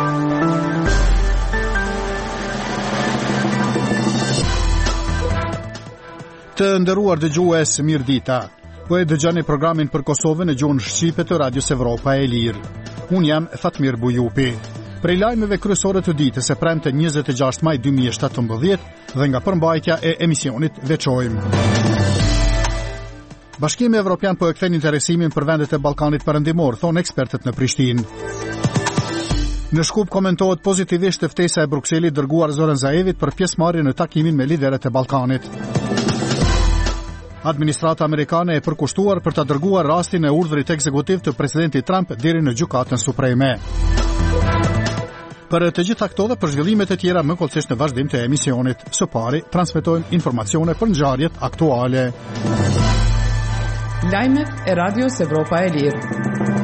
Të nderuar dëgjues, mirëdita. Po e dëgjoni programin për Kosovën e gjuhën shqipe të Radios Evropa e Lirë. Unë jam Fatmir Bujupi. Prej lajmeve kryesore të ditës së premte 26 maj 2017 dhe nga përmbajtja e emisionit veçojmë. Bashkimi Evropian po e kthen interesimin për vendet e Ballkanit Perëndimor, thonë ekspertët në Prishtinë. Në Shkup komentohet pozitivisht të ftesa e Brukselit dërguar Zoran Zaevit për pjesëmarrje në takimin me liderët e Ballkanit. Administrata amerikane e përkushtuar për ta dërguar rastin e urdhrit ekzekutiv të presidentit Trump deri në Gjykatën Supreme. Për të gjitha këto dhe për zhvillimet e tjera më kollësisht në vazhdim të emisionit. Së pari, transmetojmë informacione për ngjarjet aktuale. Lajmet e Radios Evropa e Lirë.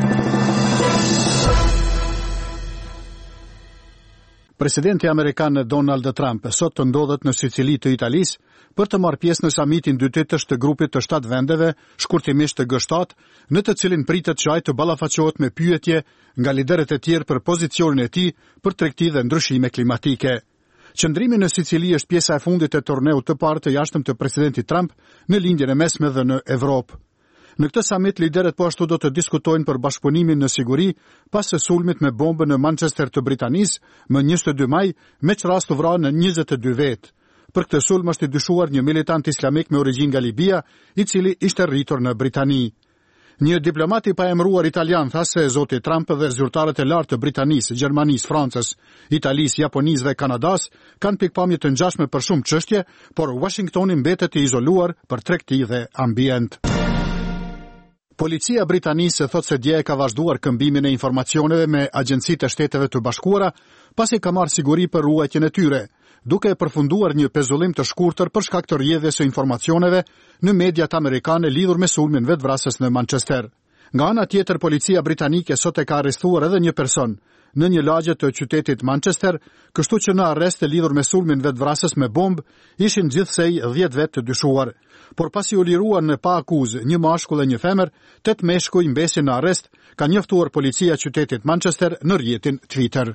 Presidenti amerikan Donald Trump sot të ndodhet në Sicili të Italisë për të marrë pjesë në samitin dytetësh të grupit të 7 vendeve, shkurtimisht të G7, në të cilin pritet që ai të ballafaqohet me pyetje nga liderët e tjerë për pozicionin e tij për tregti dhe ndryshime klimatike. Qëndrimi në Sicili është pjesa e fundit e turneut të parë të jashtëm të presidentit Trump në lindjen e mesme dhe në Evropë. Në këtë samit, liderët po ashtu do të diskutojnë për bashkëpunimin në siguri pas së sulmit me bombë në Manchester të Britanisë më 22 maj, me rast u vrarë në 22 vetë. Për këtë sulm është i dyshuar një militant islamik me origjinë nga Libia, i cili ishte rritur në Britani. Një diplomat i paemëruar italian tha se zoti Trump dhe zyrtarët e lartë të Britanisë, Gjermanisë, Francës, Italisë, Japonisë dhe Kanadas kanë pikpamje të ngjashme për shumë çështje, por Washingtoni mbetet i izoluar për tregti dhe ambient. Policia Britanisë thot se dje ka vazhduar këmbimin e informacioneve me agjencitë e Shteteve të Bashkuara, pasi ka marrë siguri për ruajtjen e tyre, duke përfunduar një pezullim të shkurtër për shkak të rrjedhjes së informacioneve në mediat amerikane lidhur me sulmin vetvrasës në Manchester. Nga ana tjetër, policia britanike sot e ka arrestuar edhe një person në një lagje të qytetit Manchester, kështu që në arrest e lidhur me sulmin vetvrasës me bombë ishin gjithsej 10 vetë të dyshuar. Por pasi u liruan në pa akuzë një mashkull e një femër, 8 meshkuj mbesin në arrest, ka njoftuar policia qytetit Manchester në rrjetin Twitter.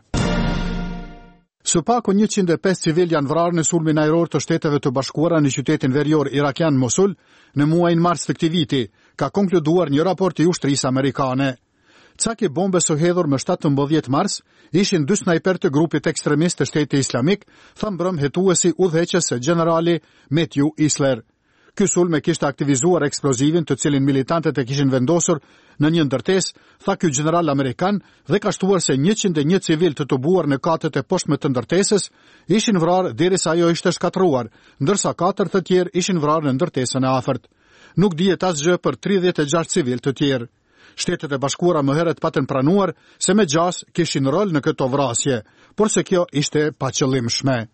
Së paku 105 civil janë vrarë në sulmin ajror të Shteteve të Bashkuara në qytetin verior irakian Mosul në muajin mars të këtij viti, ka konkluduar një raport i ushtrisë amerikane. Caki bombës së hedhur më 17 mars ishin 2 snajper të grupit ekstremist të Shtetit Islamik, tha mbrëmhetuesi udhëheqës së generali Matthew Isler. Ky sulm e kishte aktivizuar eksplozivin të cilin militantët e kishin vendosur në një ndërtesë, tha ky general amerikan, dhe ka shtuar se 101 civil të tubuar në katët e poshtme të ndërtesës ishin vrarë derisa ajo ishte shkatruar, ndërsa 4 të tjerë ishin vrarë në ndërtesën e afërt. Nuk dihet asgjë për 36 civil të tjerë. Shtetet e Bashkuara më herët patën pranuar se me gjas kishin rol në këto vrasje, por se kjo ishte paqëllimshme.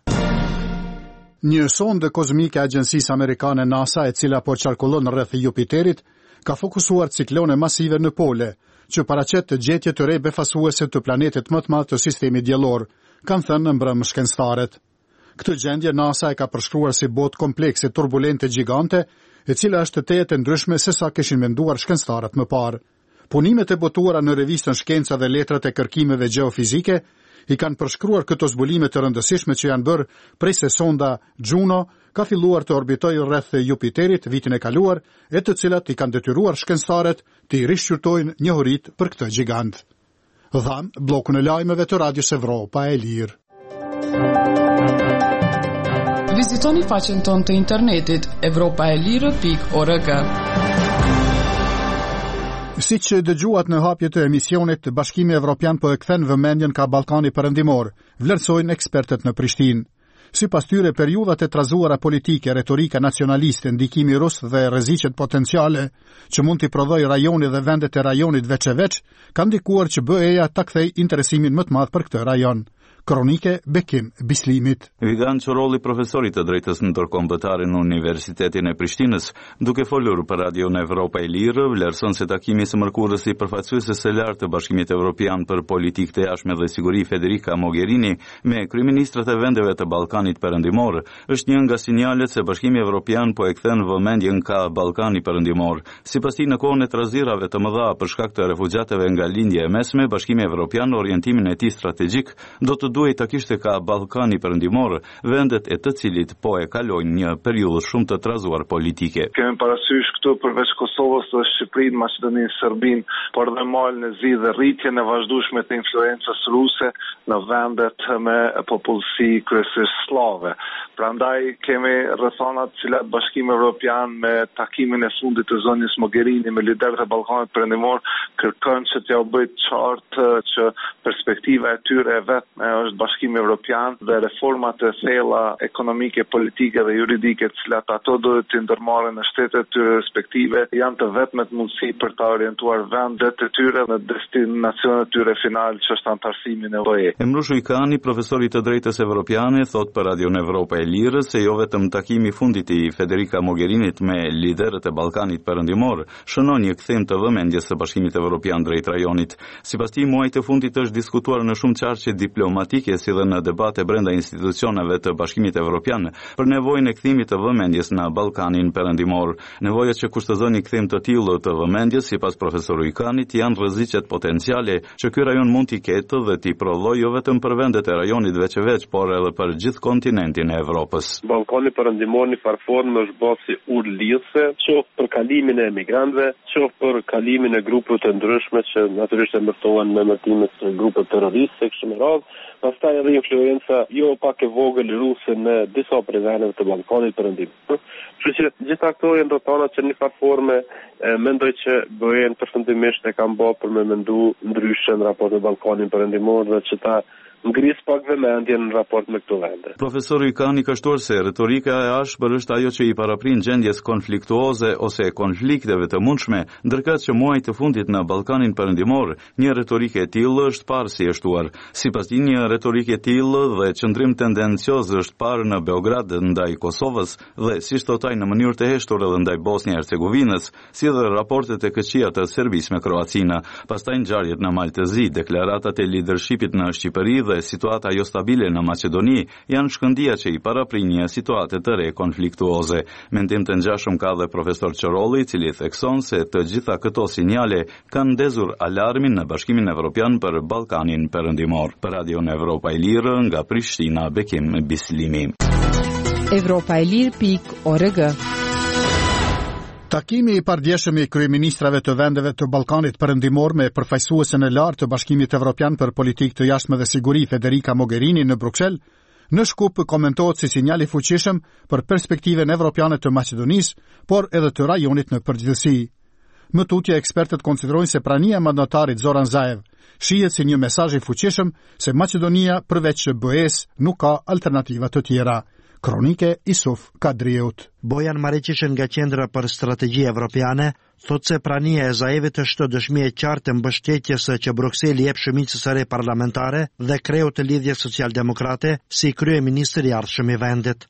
Një sondë kozmike e agjencisë amerikane NASA, e cila po qarkullon rreth Jupiterit, ka fokusuar ciklone masive në pole, që paraqet të gjetje të re befasuese të planetit më të madh të sistemit diellor, kanë thënë në mbrëmë shkencëtarët. Këtë gjendje NASA e ka përshkruar si botë komplekse turbulente gjigante, e cila është të tejet e ndryshme se sa kishin menduar shkencëtarët më parë. Punimet e botuara në revistën Shkenca dhe Letrat e kërkimeve gjeofizike i kanë përshkruar këto zbulime të rëndësishme që janë bërë prej se sonda Juno ka filluar të orbitojë rreth Jupiterit vitin e kaluar, e të cilat i kanë detyruar shkencëtarët të i rishqyrtojnë njohuritë për këtë gjigant. Dham bllokun e lajmeve të Radios Evropa e Lirë. Vizitoni faqen tonë të internetit europaelire.org. Si që dëgjuat në hapje të emisionit, Bashkimi Evropian po e kthen vëmendjen ka Ballkani Perëndimor, vlerësojnë ekspertët në Prishtinë. Sipas tyre, periudhat e trazuara politike, retorika nacionaliste, ndikimi rus dhe rreziqet potenciale që mund t'i prodhojë rajoni dhe vendet e rajonit veç e veç, kanë ndikuar që BE-ja ta kthejë interesimin më të madh për këtë rajon. Kronike Bekim Bislimit. Vigan Qorolli, profesori të drejtës ndërkombëtare në Universitetin e Prishtinës, duke folur për Radion Evropa e Lirë, vlerëson se takimi së mërkurës i përfaqësueses së lartë të Bashkimit Evropian për politikë të jashtme dhe siguri Federica Mogherini me kryeministrat e vendeve të Ballkanit Perëndimor është një nga sinjalet se Bashkimi Evropian po e kthen vëmendjen ka Ballkani Perëndimor. Sipas tij, në kohën e trazirave të mëdha për shkak të refugjatëve nga lindja e mesme, Bashkimi Evropian orientimin e tij strategjik do të duhej ta kishte ka Ballkani Perëndimor, vendet e të cilit po e kalojnë një periudhë shumë të trazuar politike. Kemi parasysh këtu përveç Kosovës dhe Shqipërinë, Maqedoninë, Serbinë, por dhe malën e zi dhe rritjen e vazhdueshme të influencës ruse në vendet me popullsi kryesisht slave. Prandaj kemi rrethonat të cilat Bashkimi Evropian me takimin e fundit të zonjës Mogherini me liderët e Ballkanit Perëndimor kërkon që t'ja u bëjë qartë që perspektiva e tyre e vetme është Bashkimi Evropian dhe reformat e thella ekonomike, politike dhe juridike të cilat ato duhet të ndërmarrin në shtetet e tyre respektive janë të vetmet mundësi për ta orientuar vendet e tyre në destinacionet e tyre final që është antarësimin e UE. Emrush Ujkani, profesori të drejtës evropiane, thot për Radion Evropa e Lirë se jo vetëm takimi fundit i Federica Mogherinit me liderët e Ballkanit Perëndimor shënon një kthim të vëmendjes së Bashkimit Evropian drejt rajonit. Sipas tij, muajt e fundit është diskutuar në shumë çarqe diplomatike si dhe në debate brenda institucioneve të Bashkimit Evropian për nevojën e kthimit të vëmendjes në Ballkanin Perëndimor. Nevojat që kushtozojnë një kthim të tillë të vëmendjes, sipas profesorit Ujkanit, janë rreziqet potenciale që ky rajon mund t'i ketë dhe t'i prodhojë jo vetëm për vendet e rajonit veç, por edhe për gjithë kontinentin e Evropës. Ballkani Perëndimor në farformë është bërë si urlidhse, qoftë për kalimin e emigrantëve, qoftë për kalimin e grupeve të ndryshme që natyrisht emërtohen me emërtime të grupe terroriste kështu me radhë. Pastaj edhe influenca jo pak e vogël ruse në disa prej vendeve të Ballkanit Perëndimor. Kështu që gjitha këto janë rrethana që në farforme mendoj që BE-n përfundimisht e kanë bërë për me mendu ndryshe në raport me Ballkanin Perëndimor dhe që ta ngris pak vëmendjen në raport me këto vende. Profesori Ujkani ka shtuar se retorika e ashpër është ajo që i paraprin gjendjes konfliktuoze ose konflikteve të mundshme, ndërkëtë që muajt të fundit në Ballkanin Perëndimor, një retorike e tillë është parë si e shtuar. Sipas tij, një retorike e tillë dhe qëndrim tendencioz është parë në Beograd ndaj Kosovës dhe si shtotaj në mënyrë të heshtur edhe ndaj Bosnjë-Hercegovinës, si dhe raportet e këqija të Serbisë me Kroacinë, pastaj ngjarjet në Maltezi, deklaratat e leadershipit në Shqipëri dhe situata jo stabile në Maqedoni janë shkëndija që i paraprin një situate të re konfliktuoze. Mendim të ngjashëm ka dhe profesor Qorolli, i cili thekson se të gjitha këto sinjale kanë ndezur alarmin në Bashkimin Evropian për Ballkanin Perëndimor. Për Radion Evropa e Lirë nga Prishtina, Bekim Bislimi. Evropaelir.org. Takimi i pardjeshëm i kryeministrave të vendeve të Ballkanit Perëndimor me përfaqësuesen e lartë të Bashkimit Evropian për politikë të jashtme dhe siguri Federica Mogherini në Bruksel, në Shkup komentohet si sinjal i fuqishëm për perspektiven evropiane të Maqedonisë, por edhe të rajonit në përgjithësi. Më tutje, ekspertët konsiderojnë se prania e mandatarit Zoran Zaev shihet si një mesazh i fuqishëm se Maqedonia përveç BE-s nuk ka alternativa të tjera. Kronike Isuf Kadriut. Bojan Mariqishen nga Qendra për Strategji Evropiane thot se prania e Zaevit është dëshmi e qartë e mbështetjes që Brukseli jep shumicës së re parlamentare dhe kreut të lidhjes socialdemokrate si kryeministër i ardhshëm i vendit.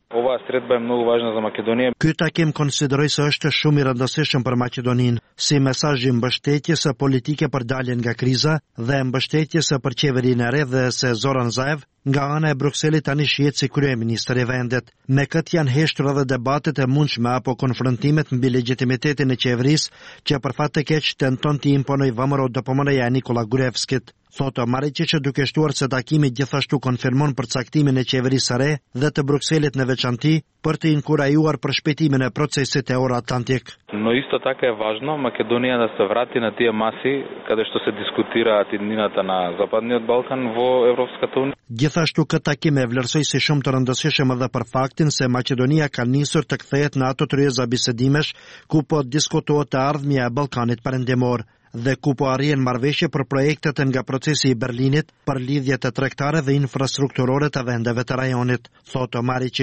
Ky takim konsideroj se është shumë i rëndësishëm për Maqedoninë, si mesazh i mbështetjes politike për daljen nga kriza dhe mbështetjes për qeverinë e re dhe se Zoran Zaev nga ana e Brukselit tani shihet si kryeministër i vendit. Me këtë janë heshtur edhe debatet e mundshme apo konfrontimet mbi legjitimitetin e qeverisë që për fat të keq tenton të imponoj vëmëro DPM-ja Nikola Gruevskit. Thotë Mariqish duke shtuar se takimi gjithashtu konfirmon përcaktimin e qeverisë së re dhe të Brukselit në veçanti për të inkurajuar përshpejtimin e procesit euroatlantik. Но исто така е важно Македонија да се врати на тие маси каде што се дискутираат иднината на Западниот Балкан во Европската Унија. Gjithashtu këtë takim e vlerësoi si shumë të rëndësishëm edhe për faktin se Maqedonia ka nisur të kthehet në ato tryeza bisedimesh ku po diskutohet të ardhmja e Ballkanit Perëndimor dhe ku po arrihen marrëveshje për projektet nga procesi i Berlinit për lidhjet e tregtare dhe infrastrukturore të vendeve të rajonit, thotë Mariqić.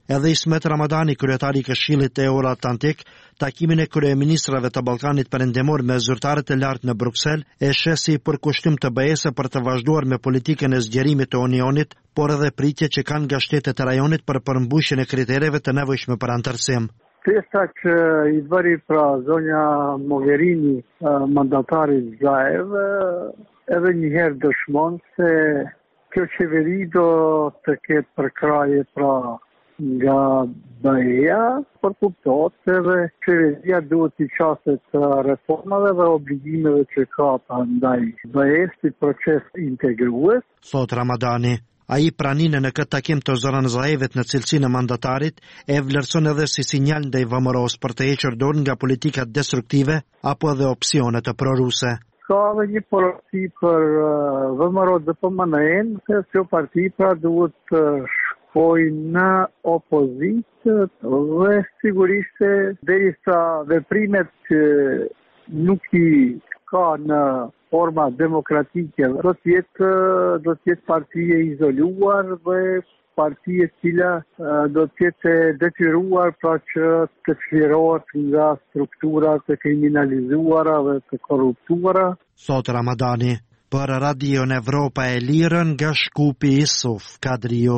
Edhe Ismet Ramadani, kryetari i Këshillit Euroatlantik, takimin e kryeministrave të Ballkanit Perëndimor me zyrtarët e lartë në Bruksel e sheh si përkushtim të BE-s për të vazhduar me politikën e zgjerimit të Unionit, por edhe pritje që kanë nga shtetet e rajonit për përmbushjen e kritereve të nevojshme për anëtarësim. Pjesa që i bëri pra zonja Mogherini, mandatari Zaev, edhe njëherë dëshmon se kjo qeveri do të ketë përkraje pra nga BE-ja, për kuptohet edhe qeveria duhet i qaset reformave dhe obligimeve që ka ndaj BE-s si proces integrues. Thot Ramadani. Ai praninë në këtë takim të Zoran Zaevit në cilësinë e mandatarit e vlerëson edhe si sinjal ndaj VMRO-s për të hequr dorë nga politikat destruktive apo edhe opsione të proruse. Ka edhe një porosi për VMRO-DPMNE se kjo parti pra duhet të shkojë në opozitë dhe sigurisht derisa veprimet që nuk i ka në forma demokratike do të jetë partie izoluar dhe partie cila do të jetë detyruar pra që të çlirohet nga strukturat e kriminalizuara dhe të korruptuara. Thot Ramadani, për Radion Evropa e Lirë nga Shkupi Isuf Kadrio.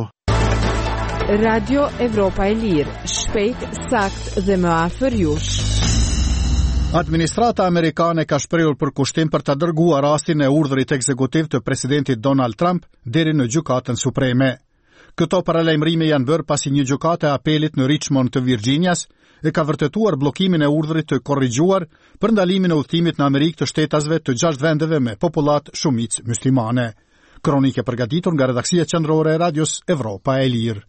Radio Evropa e Lirë, shpejt, sakt dhe më afër jush. Administrata amerikane ka shprehur përkushtim për të dërguar rastin e urdhrit ekzekutiv të presidentit Donald Trump deri në gjykatën supreme. Këto paralajmërime janë bërë pasi një gjykatë e apelit në Richmond të Virginias e ka vërtetuar bllokimin e urdhrit të korrigjuar për ndalimin e udhëtimit në Amerikë të shtetasve të 6 vendeve me popullat shumicë muslimane. Kronikë e përgatitur nga redaksia qendrore e Radios Evropa e Lirë.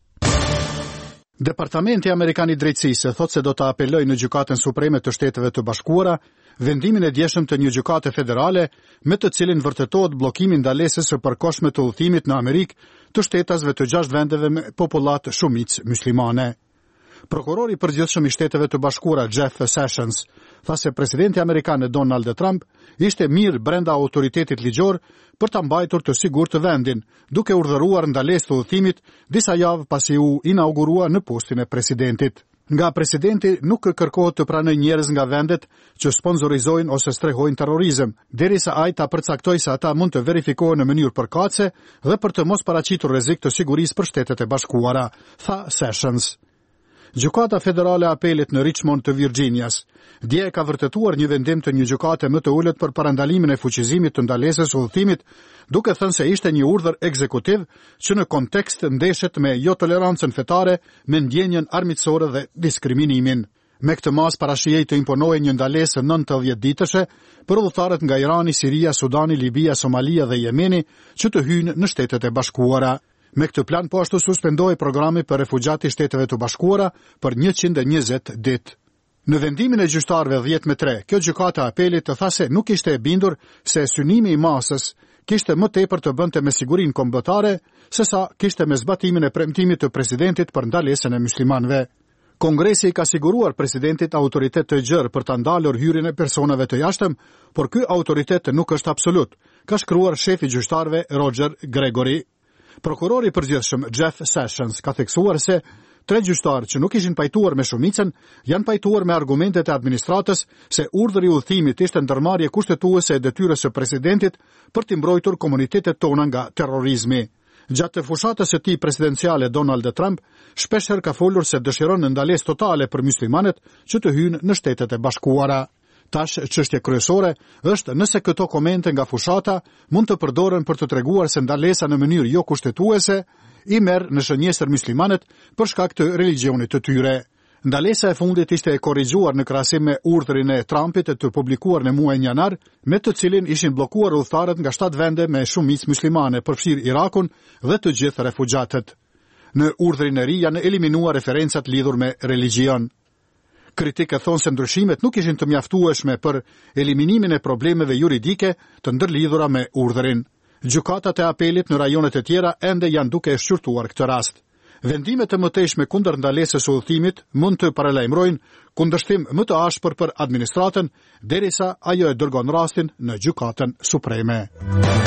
Departamenti Amerikan i Drejtësisë thotë se do të apelojë në Gjykatën Supreme të Shteteve të Bashkuara vendimin e djeshëm të një gjykate federale me të cilin vërtetohet bllokimi ndalesës së përkohshme të udhëtimit në Amerikë të shtetasve të 6 vendeve me popullat shumicë muslimane. Prokurori i përgjithshëm i Shteteve të Bashkuara Jeff Sessions tha se presidenti amerikan Donald Trump ishte mirë brenda autoritetit ligjor për ta mbajtur të sigurt të vendin, duke urdhëruar ndalesë të udhëtimit disa javë pasi u inaugurua në postin e presidentit. Nga presidenti nuk kërkohet të pranojë njerëz nga vendet që sponsorizojnë ose strehojnë terrorizëm, derisa ai ta përcaktojë se ata mund të verifikohen në mënyrë përkatëse dhe për të mos paraqitur rrezik të sigurisë për Shtetet e Bashkuara, tha Sessions. Gjykata Federale e Apelit në Richmond të Virginias dje ka vërtetuar një vendim të një gjykate më të ulët për parandalimin e fuqizimit të ndalesës së udhëtimit, duke thënë se ishte një urdhër ekzekutiv që në kontekst ndeshet me jo tolerancën fetare, me ndjenjen armiqësore dhe diskriminimin. Me këtë mas parashihej të imponohej një ndalesë 90 ditëshe për udhëtarët nga Irani, Siria, Sudani, Libia, Somalia dhe Jemeni që të hyjnë në Shtetet e Bashkuara. Me këtë plan po ashtu suspendoi programi për refugjati Shteteve të Bashkuara për 120 ditë. Në vendimin e gjyqtarëve 10-3, kjo gjykata e apelit të tha se nuk ishte e bindur se synimi i masës kishte më tepër të bënte me sigurinë kombëtare sesa kishte me zbatimin e premtimit të presidentit për ndalesën e muslimanëve. Kongresi ka siguruar presidentit autoritet të gjerë për ta ndalur hyrjen e personave të jashtëm, por ky autoritet nuk është absolut, ka shkruar shefi i gjyqtarëve Roger Gregory. Prokurori i përgjithshëm Jeff Sessions ka theksuar se 3 gjyqtarë që nuk ishin pajtuar me shumicën janë pajtuar me argumentet e administratës se urdhri i udhëtimit ishte ndërmarrje kushtetuese e detyrës së presidentit për të mbrojtur komunitetet tona nga terrorizmi. Gjatë fushatës së tij presidenciale Donald Trump shpeshherë ka folur se dëshiron ndalesë totale për muslimanët që të hyjnë në Shtetet e Bashkuara. Tash çështja kryesore është nëse këto komente nga fushata mund të përdoren për të treguar se ndalesa në mënyrë jo kushtetuese i merr në shënjesër muslimanët për shkak të religionit të tyre. Ndalesa e fundit ishte e korrigjuar në krahasim me urdhrin e Trumpit të publikuar në muajin janar, me të cilin ishin bllokuar udhëtarët nga 7 vende me shumicë muslimane, përfshirë Irakun dhe të gjithë refugjatët. Në urdhrin e ri janë eliminuar referencat lidhur me religjion. Kritikët thonë se ndryshimet nuk ishin të mjaftueshme për eliminimin e problemeve juridike të ndërlidhura me urdhrin. Gjykatat e apelit në rajonet e tjera ende janë duke e shqyrtuar këtë rast. Vendimet e mëtejshme kundër ndalesës së udhëtimit mund të paralajmërojnë kundërshtim më të ashpër për administratën, derisa ajo e dërgon rastin në Gjykatën Supreme.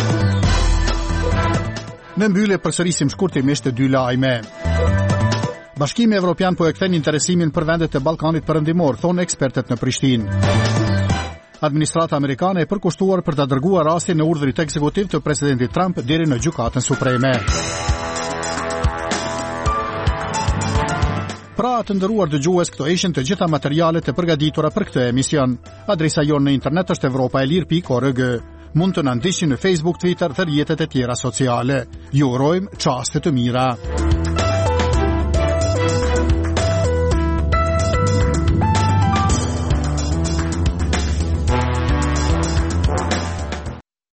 Në mbyllje përsërisim shkurtimisht 2 lajme. Bashkimi Evropian po e kthen interesimin për vendet e Ballkanit Perëndimor, thonë ekspertët në Prishtinë. Administrata amerikane e përkushtuar për ta dërguar rastin në urdhrit ekzekutiv të presidentit Trump deri në Gjykatën Supreme. Pra të nderuar dëgjues, këto ishin të gjitha materialet e përgatitura për këtë emision. Adresa jonë në internet është evropaelir.org. Mund të na ndiqni në Facebook, Twitter dhe rrjetet e tjera sociale. Ju urojmë çaste të mira.